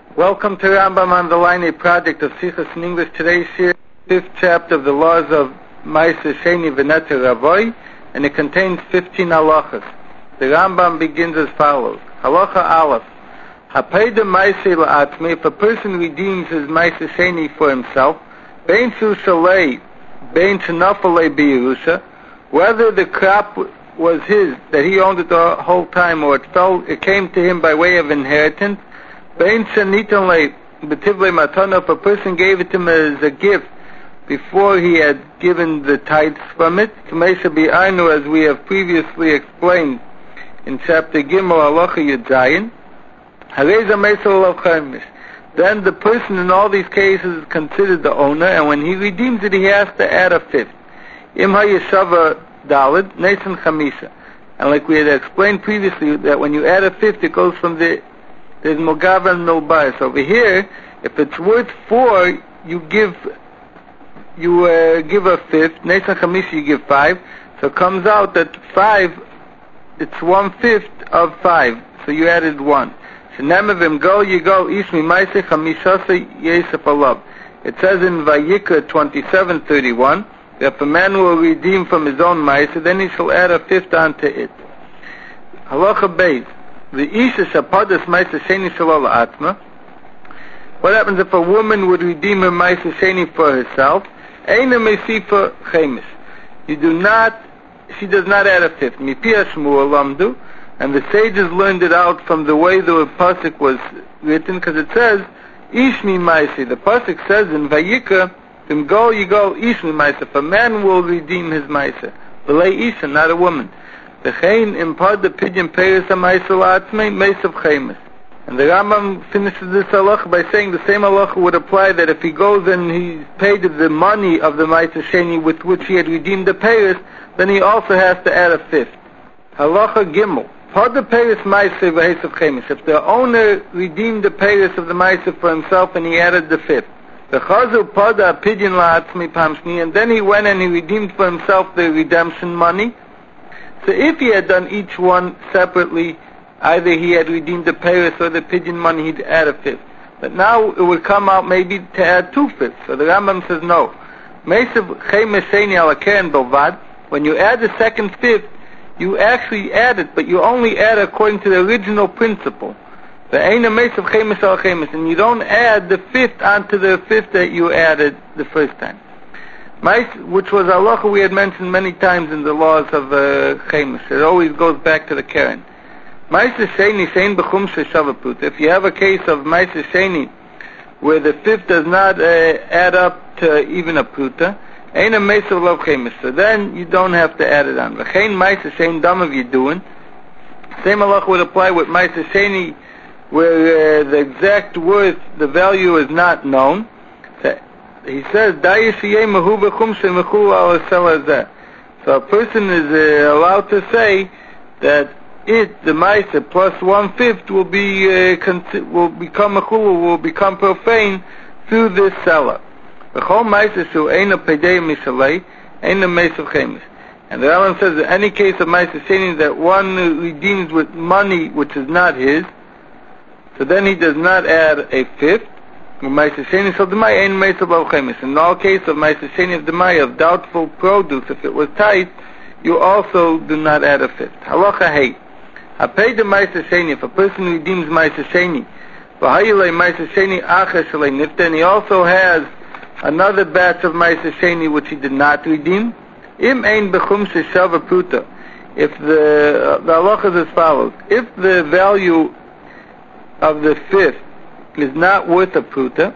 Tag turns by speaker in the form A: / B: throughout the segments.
A: Welcome to Rambam on the Line, a project of Sichos in English. Today's year, 5th chapter of the laws of Ma'aser Sheni V'Neter Ravoi, and it contains 15 halachas. The Rambam begins as follows. Halacha Aleph. Hapeda Ma'aser La'atzmi, if a person redeems his Ma'aser Sheni for himself, Bein Shu Shalei, Bein Shenafalei B'Yerusha, whether the crop was his, that he owned it the whole time, or it came to him by way of inheritance, Bein Shenitan Le B'Tivlei Matana, if a person gave it to him as a gift before he had given the tithes from it, K'meisha B'Ainu, as we have previously explained in chapter Gimel Halacha Yud Zayin, Hareza Meisel Alav Chaymish. Then the person in all these cases is considered the owner, and when he redeems it, he has to add a fifth. Im HaYeshava Daled Nesan Chamisha. And like we had explained previously, that when you add a fifth, it goes from there's Mogav and Milbayas. So over here, if it's worth 4, you give a fifth. Nesan Chamisha, you give 5. So it comes out that 5, it's 1/5 of 5. So you added 1. It says in Vayikra 27:31, that if a man will redeem from his own ma'aser, then he shall add a fifth onto it. Halacha Beis. The Isha Shapadas Ma'aser Sheni Shalol Atma. What happens if a woman would redeem her Ma'aser Sheni for herself? Eina Mesifa Chemish. She does not add a fifth. Mipia Shmuel Lamdu. And the sages learned it out from the way the pasuk was written, because it says, Ishmi Ma'aser. The pasuk says in Vayikra, Go Ishmi Ma'aser. If a man will redeem his Ma'aser, V'lei Isha, not a woman. V'chein impart the pidyon peiros ha'Ma'aser la'atzmei Meisav Chaimis. And the Rambam finishes this halacha by saying the same halacha would apply, that if he goes and he paid the money of the Ma'aser Sheni with which he had redeemed the peiros, then he also has to add a fifth. Halacha Gimel. If the owner redeemed the peiros of the Ma'aser for himself and he added the fifth, and then he went and he redeemed for himself the redemption money. So if he had done each one separately, either he had redeemed the peiros or the pidyon money, he'd add a fifth. But now it would come out maybe to add 2/5. So the Rambam says no. When you add the second fifth, you actually add it, but you only add according to the original principle. And you don't add the fifth onto the fifth that you added the first time. Which was halacha we had mentioned many times in the laws of Chemish. It always goes back to the Keren. If you have a case of Ma'aser Sheni where the fifth does not add up to even a pruta, so then you don't have to add it on. Same halacha would apply with Ma'aser Sheni where the exact worth, the value is not known. He says, so a person is allowed to say that the Ma'aser plus 1/5 will become a chulu, will become profane through this seller. And the Rambam says that any case of Ma'aser Sheni that one redeems with money which is not his, so then he does not add a fifth. In all case of Ma'aser Sheni of Demai, of doubtful produce, if it was tight, you also do not add a fifth. Halacha Hey. If a person redeems Ma'aser Sheni, then he also has another batch of Ma'aser Sheni which he did not redeem. If the halacha is as follows: if the value of the fifth is not worth a pruta,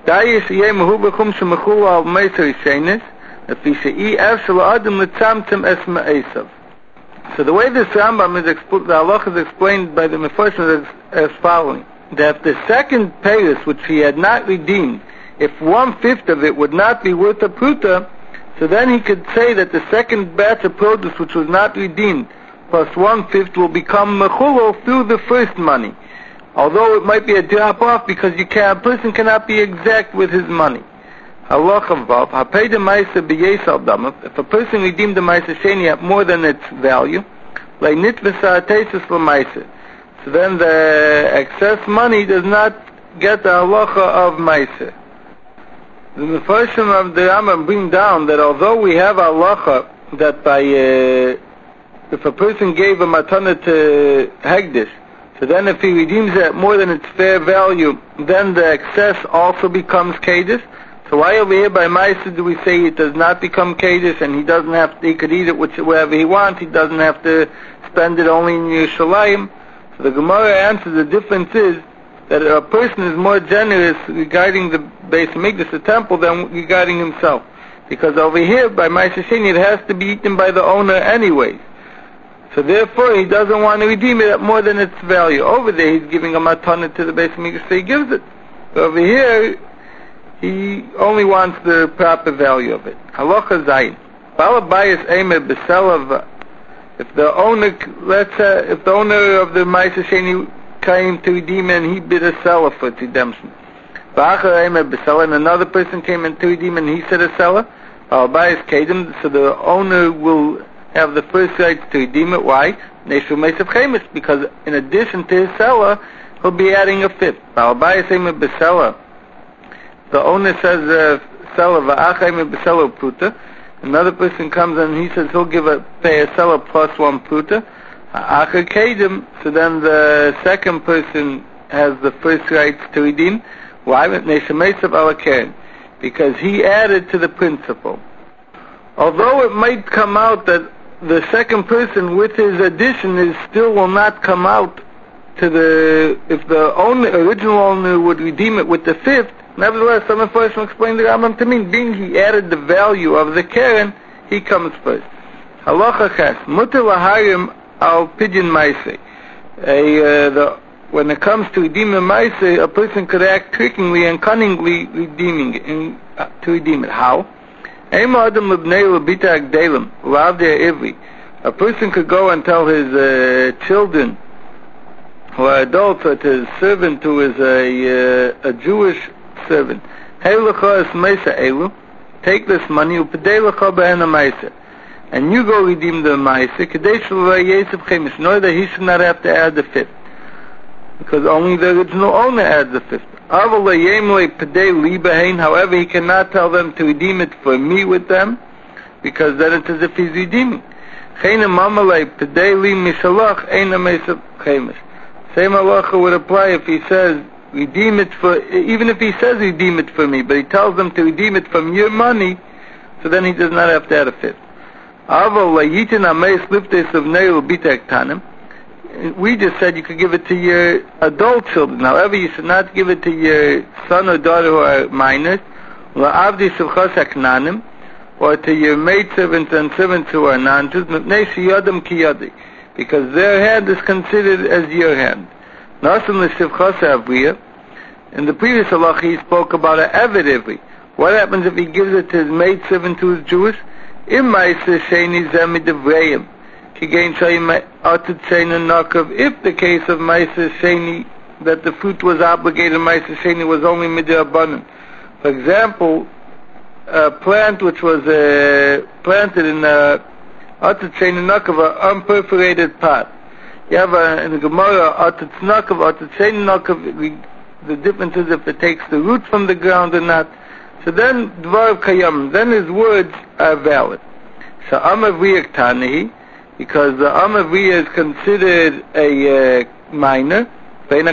A: so the way this Rambam is explained, the halacha is explained by the Mefarshim as following: that the second peiros which he had not redeemed, if 1/5 of it would not be worth a pruta, so then he could say that the second batch of produce which was not redeemed plus 1/5 will become mechulo through the first money. Although it might be a drop off, because a person cannot be exact with his money. Halacha Vav, Hapeda Ma'aser b'Yesal Damav, if a person redeemed the Ma'aser Sheni at more than its value, Leinit v'Sa'atesis l'Ma'aser, so then the excess money does not get the halacha of Meiser. The Mefarshim of the Rambam bring down that although we have halacha that by if a person gave a matana to Hegdish, so then if he redeems it more than its fair value, then the excess also becomes Kedis. So why over here by Meiser do we say it does not become Kedis, and he doesn't have to, he could eat it wherever he wants, he doesn't have to spend it only in Yerushalayim? So the Gemara answers the difference is that a person is more generous regarding the Beis Hamikdash, the temple, than regarding himself. Because over here, by Meiser Sheni, it has to be eaten by the owner anyway. So therefore, he doesn't want to redeem it at more than its value. Over there, he's giving a matana to the Beis Hamikdash, so he gives it. But over here, he only wants the proper value of it. Halacha Zayin. Balabayas Eimer B'Selav. If the owner, let's say, if the owner of the Meiser Sheni came to redeem and he bid a seller for its redemption, and another person came in to redeem and he said a seller, so the owner will have the first right to redeem it. Why? Because in addition to his seller, he'll be adding a fifth. The owner says seller, another person comes and he says he'll pay a seller plus one pruta. So then the second person has the first right to redeem. Why? Because he added to the principle. Although it might come out that the second person with his addition still will not come out to if the original owner would redeem it with the fifth, nevertheless, some of us will explain the Rambam to mean, being he added the value of the Keren, he comes first. Halacha Ches, Mutter Laharim al Pidyon Maaseh. When it comes to redeeming Maaseh, a person could act trickingly and cunningly to redeem it. How? A person could go and tell his children who are adults, or to his servant who is a Jewish servant, take this money, and you go redeem the Maaseh, in order that he should not have to add the fifth, because only the original owner adds the fifth. However, he cannot tell them to redeem it for me with them, because then it's as if he's redeeming. Same halacha would apply if he says, redeem it for, even if he says redeem it for me, but he tells them to redeem it from your money, so then he does not have to add a fifth. We just said you could give it to your adult children. However, you should not give it to your son or daughter who are minors, or to your maidservants and servants who are non-Jews, because their hand is considered as your hand. In the previous halacha, he spoke about an Eved Ivri. What happens if he gives it to his maidservant who is Jewish? If the case of Meiser Sheni, that the fruit was obligated, Meiser Sheni was only midrabanan. For example, a plant which was planted in a Atat Sheni Nakav, an unperforated pot. You have in the Gemara, Atat Nakav, Atat Sheni Nakav, the difference is if it takes the root from the ground or not. So then, Dvar Kayam, then his words are valid. So Amavriyak Tanahi, because the Amavriya is considered a minor, and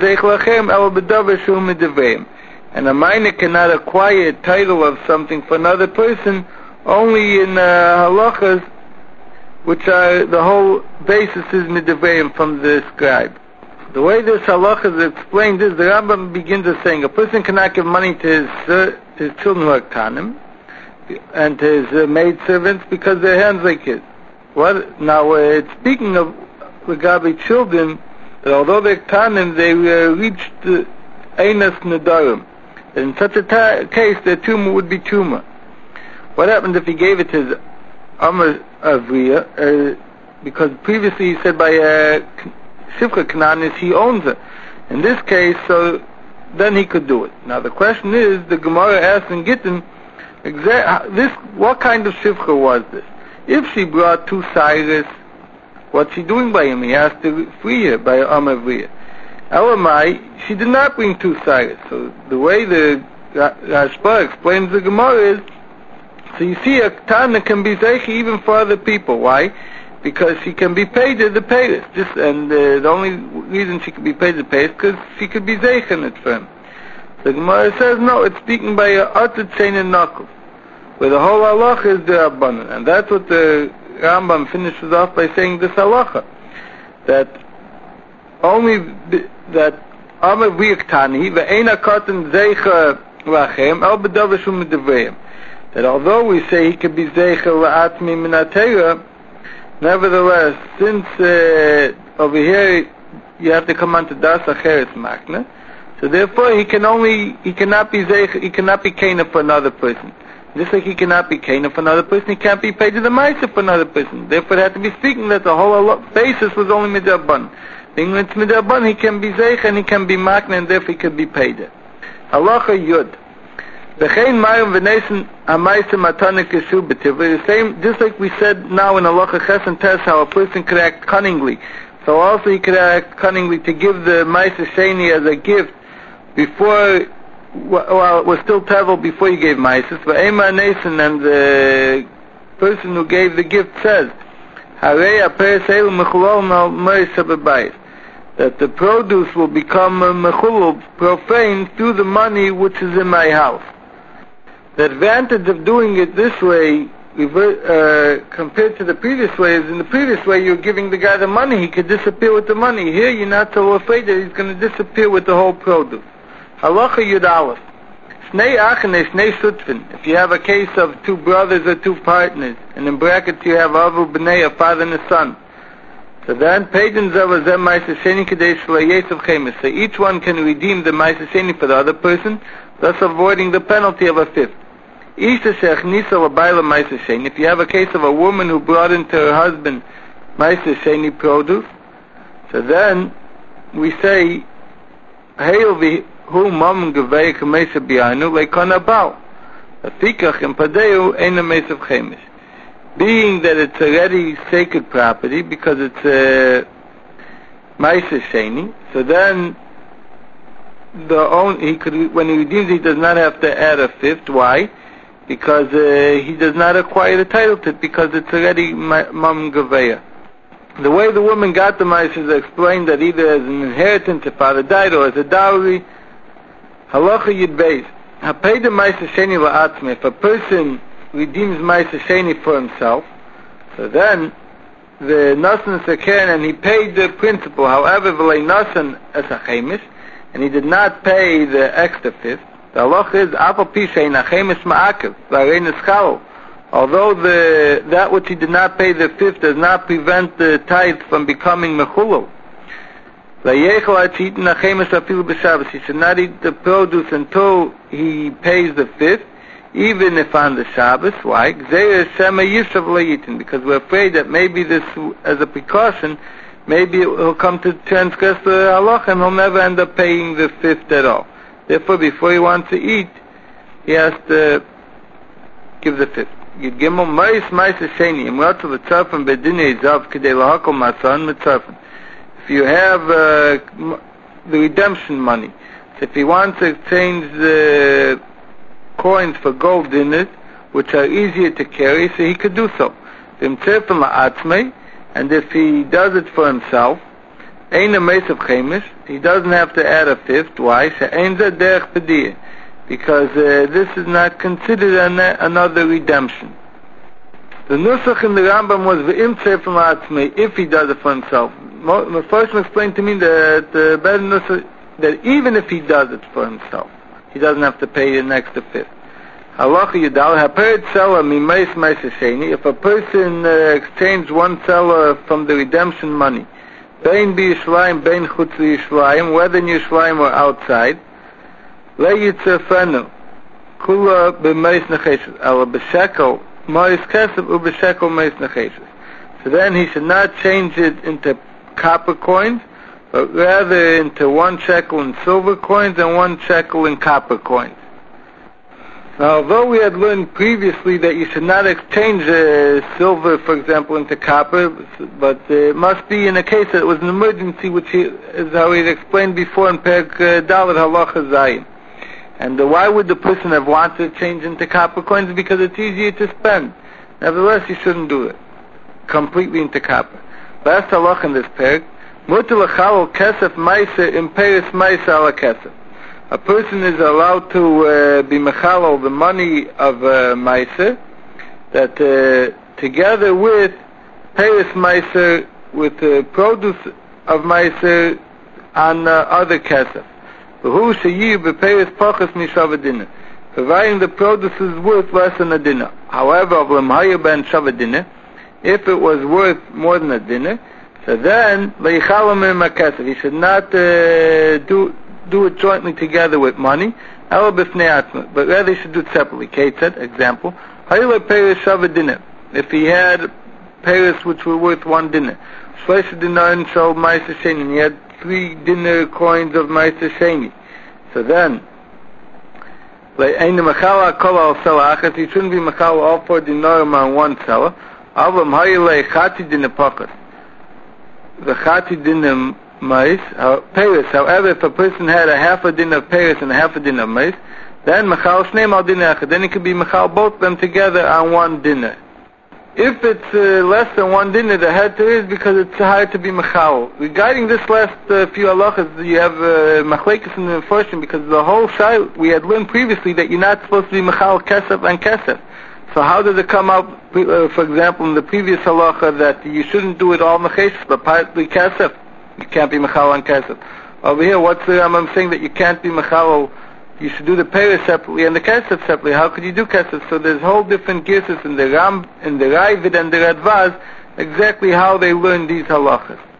A: a minor cannot acquire a title of something for another person only in halachas, which are the whole basis is midavreim from the scribe. The way this halacha is explained is the Rambam begins with saying a person cannot give money to his children who are kanim and to his maid servants because their hands like his. What now? It's speaking of Regabi children, that although they're kanim, they reached einas nedarim. In such a case, their tumor would be tumor. What happens if he gave it to his Amar Avriya? Because previously he said by Shivcha Kananis he owns it. In this case, so then he could do it. Now the question is, the Gemara asks in Gittin, what kind of Shivcha was this? If she brought two Cyrus, what's he doing by him? He has to free her by Amar Avriya. Elamai, she did not bring 2 sagas. So the way the Rashba explains the Gemara is, so you see a Tana can be Zeicha even for other people. Why? Because she can be paid the payers. And the only reason she could be paid the payers is because she could be Zeicha in it for him. The Gemara says, no, it's speaking by a Atat Shein and Nakul, where the whole halacha is the Rabbanan. And that's what the Rambam finishes off by saying this halacha, that only that Amar V'Yaktani Ve'ena Katan Zeicha Lachem El B'Davar Shum Medavreim, that although we say he could be Zeicha La'atmi Minatera, nevertheless, since over here you have to come on to Das Acheres Makna, so therefore he cannot be Zeicha, he cannot be Kana for another person. Just like he cannot be Kana for another person, he can't be paid to the Maisa for another person. Therefore it had to be speaking that the whole basis was only Midrabban. Being it's Midrabban, he can be Zeicha and he can be Makna, and therefore he can be paid. Halacha Yud. V'chein Mayim v'neisen ha'maisa matana keshu b'tivli. The same, just like we said now in Halacha Ches and Tes, how a person could act cunningly. So also he could act cunningly to give the Maisa Sheni as a gift before, well, it was still Tevel before he gave Maisis. But Ema Neisen, and the person who gave the gift says, that the produce will become mechulul, profane, through the money which is in my house. The advantage of doing it this way, compared to the previous way, is in the previous way you're giving the guy the money, he could disappear with the money. Here you're not so afraid that he's going to disappear with the whole produce. Halacha Yud Aleph. Shnei Achane, Shnei Shutfin. If you have a case of 2 brothers or 2 partners, and in brackets you have Avu B'nei, a father and a son, so then Peidim Zavazem Maisa Sheni Kadesh Yesef Chemes. So each one can redeem the Maisa Sheni for the other person, thus avoiding the penalty of a fifth. Isha Shech Nisa Labayla Maisa Sheni. If you have a case of a woman who brought into her husband Maisa Sheni produce, so then we say, Hail Hu Mam Gevei Kamesa Bianu Lekona Bao. Afikach and Padeu Eina Mesav Chemes. Being that it's already sacred property because it's a Maisa Sheni, so then when he redeems, he does not have to add a fifth. Why? Because he does not acquire the title to it, because it's already Mam Geveya. The way the woman got the Maisa is explained that either as an inheritance if father died or as a dowry. Halacha Yud Beis. Hapei de Maisa Sheni la'atzme. If a person redeems Maisa Sheni for himself, so then the Nasan Sekeren, and he paid the principal. However, v'lei Nasan as a Chemis, and he did not pay the extra fifth. The halacha is Apal Pi Shein Chemis Ma'akev V'arei Neschalo. Although that which he did not pay the fifth does not prevent the tithe from becoming mechulul. He should not eat the produce until he pays the fifth, even if on the Shabbos. Why? Because we're afraid that maybe this, as a precaution, maybe he'll come to transgress the halacha and he'll never end up paying the fifth at all. Therefore, before he wants to eat, he has to give the fifth. If you have the redemption money, so if he wants to exchange the coins for gold in it, which are easier to carry, so he could do so. And if he does it for himself, he doesn't have to add a fifth. Why? Because this is not considered another redemption. The Nusach in the Rambam was if he does it for himself. The first one explained to me that better Nusach, that even if he does it for himself, he doesn't have to pay an extra fifth. Halacha Yudal Hapered Seller Mimeis Meisa Sheni. If a person exchanged one seller from the redemption money, Bein B'Yishlayim, Bein Chutz Yishlayim, whether in Yishlayim or outside, Le Yitzefenu Kula B'Meis Necheshes Ala B'Shekel Mois Kesef U'B'Shekel Meis Necheshes. So then he should not change it into copper coins, but rather into 1 shekel in silver coins and 1 shekel in copper coins. Now, although we had learned previously that you should not exchange silver, for example, into copper, but it must be in a case that it was an emergency, which is how we had explained before in Perek Dalet Halacha Zayin. And why would the person have wanted to change into copper coins? Because it's easier to spend. Nevertheless, you shouldn't do it completely into copper. Last halacha in this perek: mutar l'chalal kesef ma'aser im peres ma'aser ala kesef. A person is allowed to be mechalal the money of ma'aser, that together with peres ma'aser, with the produce of ma'aser on other kesef. Who sheyir beperes pachas mishava dinner, providing the produce is worth less than a dinner. However, of lemhaya ben shava dinner, if it was worth more than a dinner, so then leichalamim makesef, he should not do it jointly together with money, ela b'fnei atzma, but rather he should do it separately. Kate said, example, hayla peres shava dinner, if he had peres which were worth one dinner, shleisha dinarin shal ma'aser sheni, and he had 3 dinner coins of ma'aser sheni, so then he shouldn't be mechal all 4 dinarim on one seller. Avlam hayla chati dinner pachas, the chati dinner mais peres. However, if a person had a half a dinner of peres and a half a dinner of mais, then mechal shneim al dinner echad, then he could be mechal both of them together on one dinner. If it's less than one dinner, the heter is because it's hard to be mechal. Regarding this last few halachas, you have machlekes in the first, because the whole shayla we had learned previously that you're not supposed to be mechal kesef and kesef. So how does it come out, for example, in the previous halacha that you shouldn't do it all mecheshes, but partly kesef? You can't be mechal on kesef. Over here, I'm saying that you can't be mechal, you should do the peres separately and the kesef separately. How could you do kesef? So there's whole different girses in the Ravid and the Radvaz, exactly how they learn these halachas.